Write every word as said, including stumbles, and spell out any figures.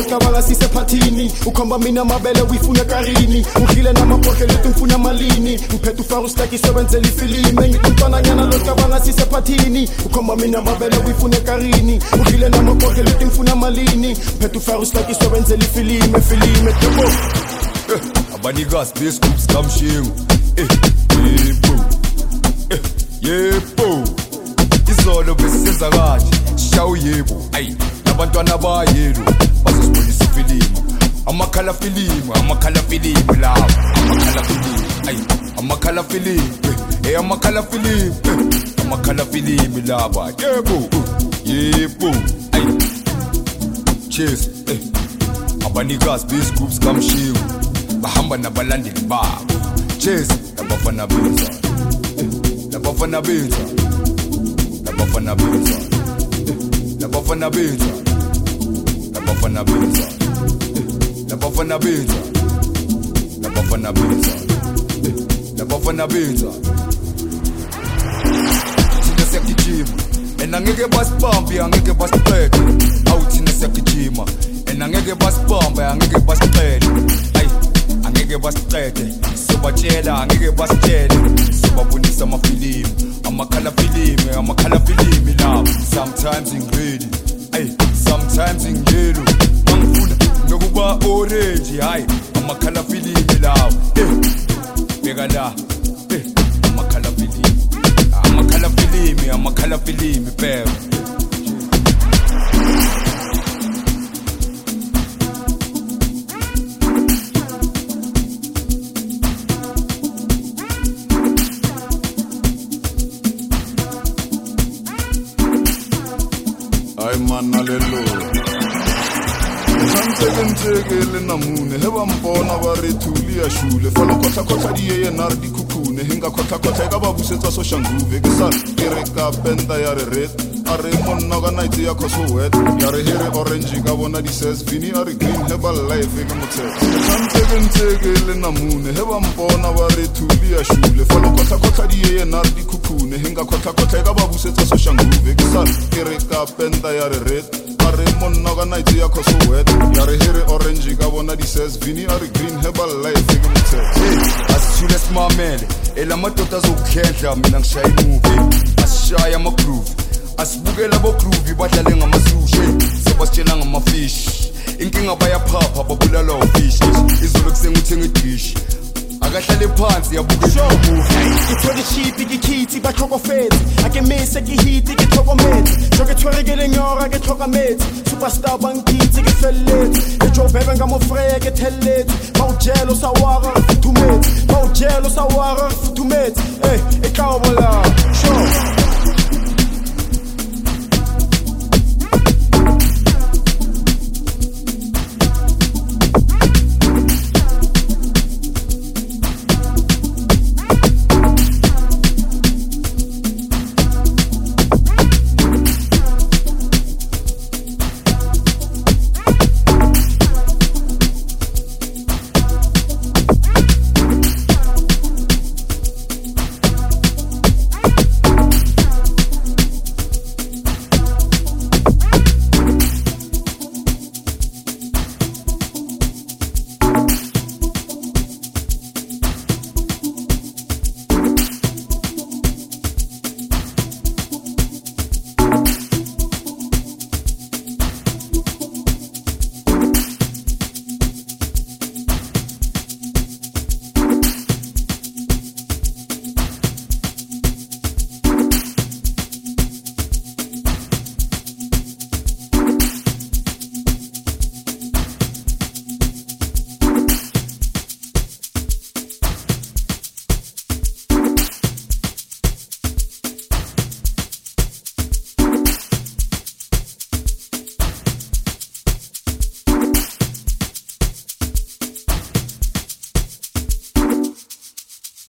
cabanga sisephathini ukhomba mina mabele uyifuna karini ungile namabhodle lethi ngifuna malini ngiphethe ufaka uslaki sebenzela ifilime ngicintwana nyana lo cabanga sisephathini ukhomba mina mabele uyifuna karini ungile namabhodle lethi ngifuna malini ngiphethe ufaka uslaki sebenzela ifilime filime debo abanikazi bescoops kamshingo eh yebo eh yebo izolo besisenza kanje shawu yebo ayi nabantwana bayelo bazosibonisa ifilimu amakhala filimu amakhala filimu lawo amakhala filimu ayi amakhala filimu eh amakhala filimu amakhala filimu laba yebo yebo ayi cheers eh abanikazi bescoops kamshingo bahamba nabalandeli babo cheers labafana benza labafana benza labafana benza labafana benza labafana benza labafana benza labafana benza labafana benza thina siyagijima enangeke basibambe angeke basiqede awu thina siyagijima enangeke basibambe angeke basiqede ayi angeke basiqede sibatshela angeke basitshele sibabonisa amafilimu amakhala filimi amakhala filimi lawo sometimes ingreedy ay sometimes ingelo mangifuna nokuba orange hayi amakhala filimi lawo eh beka la eh amakhala filimi amakhala filimi amakhala filimi phela manalelo Santegentege namune heba mbona bare tuli ya shule falo kota kota diye nar di kukune hinga kota kota ga babu setsa so shanguve gesa kereka penda ya red are monna ga night ya koso wet ya re here orange ga bona di says vini are green heba life ga mutse Santegentege namune heba mbona bare tuli ya shule falo kota kota diye nar di kukune hinga kota kota ga babu setsa so shanguve gesa kereka penda ya red are monna ga night ya koso wet ya re here orange ga bona di says vini are green herbal life ga mutse hey asithule simamele elamadoda azokukhendla mina ngishaya imovie asishaya ama groove asibukela abo groove badlale ngamasushe sebasitshela ngamafish inkinga bayaphapha babulala ufish izolo kusenguthenga idish akahlale phansi yabuka movie ithole shit ikhithi bakhokofethi ake mise kihiti kithokometi joke thwerekele nyora ke thokameti superstar bangithi ke fellet ejo bebe ngamofreke tellet bawujelo sawara